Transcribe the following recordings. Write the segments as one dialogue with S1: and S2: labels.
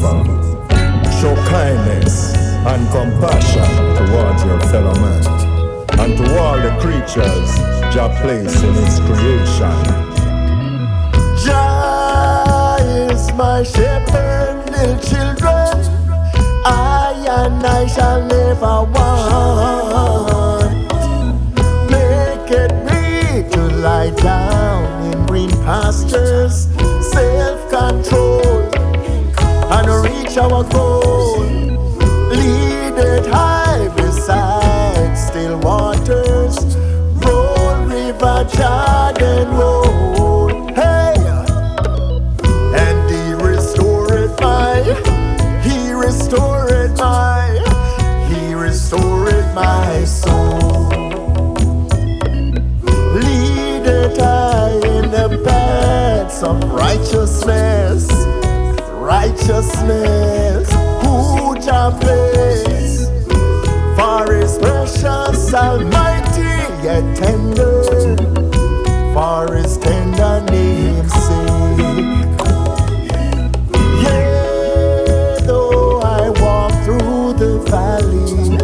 S1: favor. Show kindness and compassion towards your fellow man, and to all the creatures Jah placed in His creation. Jah is my shepherd, little children, I and I shall never want. Make me to lie down in green pastures, self-control, and reach our goal. Lead it high beside still waters, roll river Jordan roll. Hey, and He restored my soul. Lead it high in the paths of righteousness, who Jah place for His precious, almighty, yet tender, for His tender name's sake. Yeah, though I walk through the valley,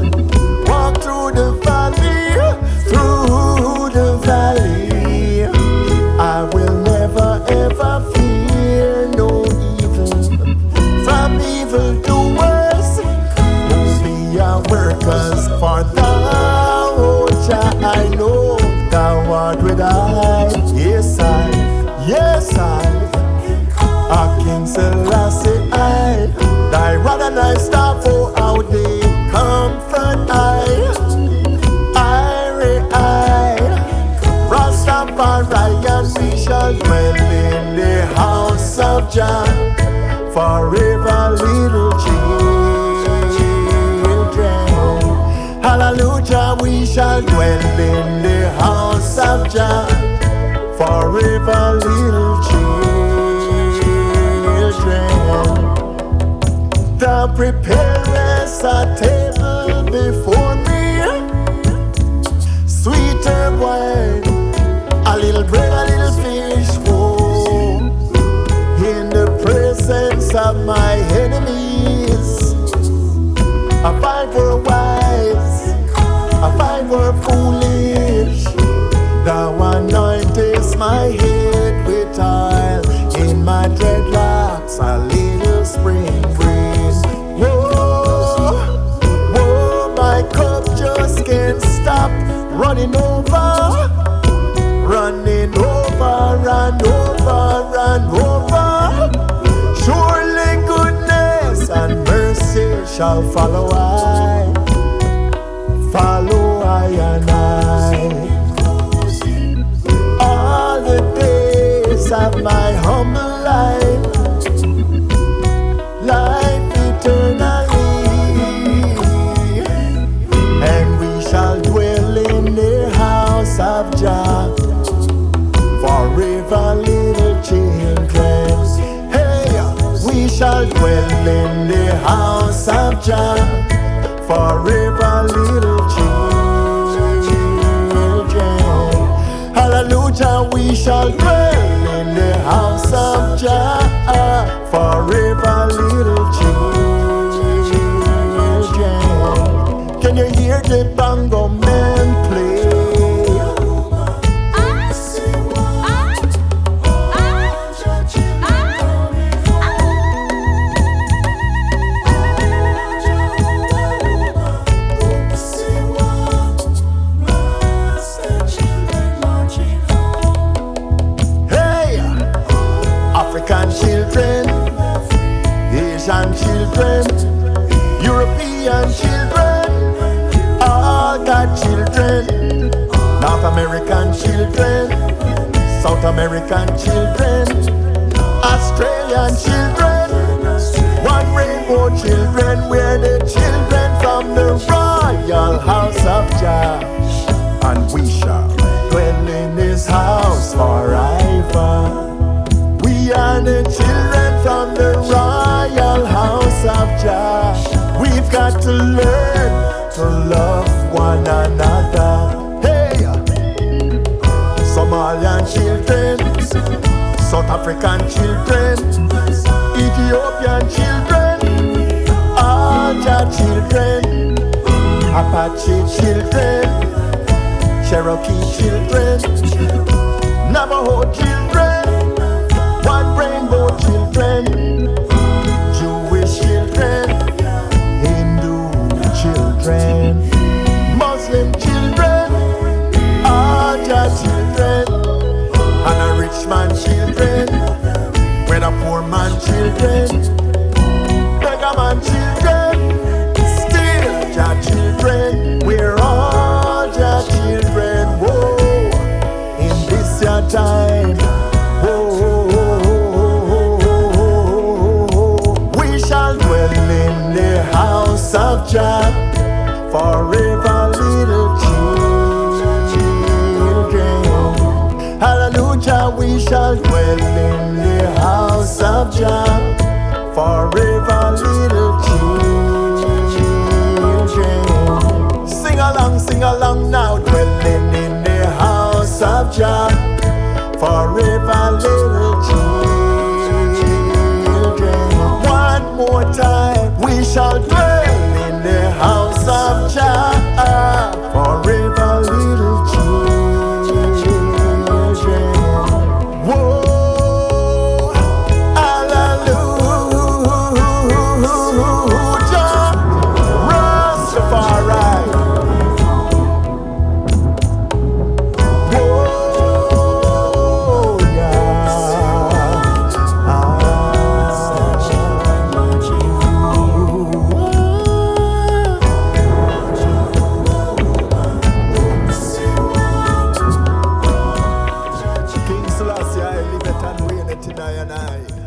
S1: I will never ever fear no evil from evildoers who be our workers. For Thou, O Jah, I know Thou art with I. Yes, I, King Selassie, I, Thy rod and Thy staff, for our day comfort and we shall dwell in the house of Jah forever, little children. Hallelujah, we shall dwell in the house of Jah forever, little children. Thou preparest a table before me, sweeter wine, a little bread, a little fish, oh, in the presence of my enemies. A fight for wise, a fight for foolish. Thou anointest my head with oil, in my dreadlocks a little spring breeze. Whoa, my cup just can't stop running over. Running over and over and over. Surely goodness and mercy shall follow I and I. All the days of my humble life eternally, and we shall dwell in the house of Jah forever, little children. Hey, we shall dwell in the house of Jah forever, little children. Hallelujah, we shall dwell in the house of Jah forever, little children. Can you hear the bongo man play? Children, Asian children, European children, all got children. North American children, South American children, Australian children, one rainbow children. We're the children from the royal house of Jah, and we shall dwell in His house forever. We are the children from the royal house of Jah. We've got to learn to love one another. Hey, Somalian children, South African children, Ethiopian children, all Jah children, Apache children, Cherokee children, Navajo children, White Rainbow children, Jewish children, Hindu children, Muslim children, all Jah children, and a rich man children, with a poor man children, beggar man children, still Jah children, we're all Jah children. Whoa, in this your time, whoa, we shall dwell in the house of Jah forever, little children. Hallelujah, we shall dwell in the house of Jah forever, little children. Sing along now, dwelling in the house of Jah forever, little children. One more time, we shall dwell in the house of Jah forever, little children. Whoa, hallelujah, Rastafari. Whoa, King Selassie, I live it and reign it in I and I.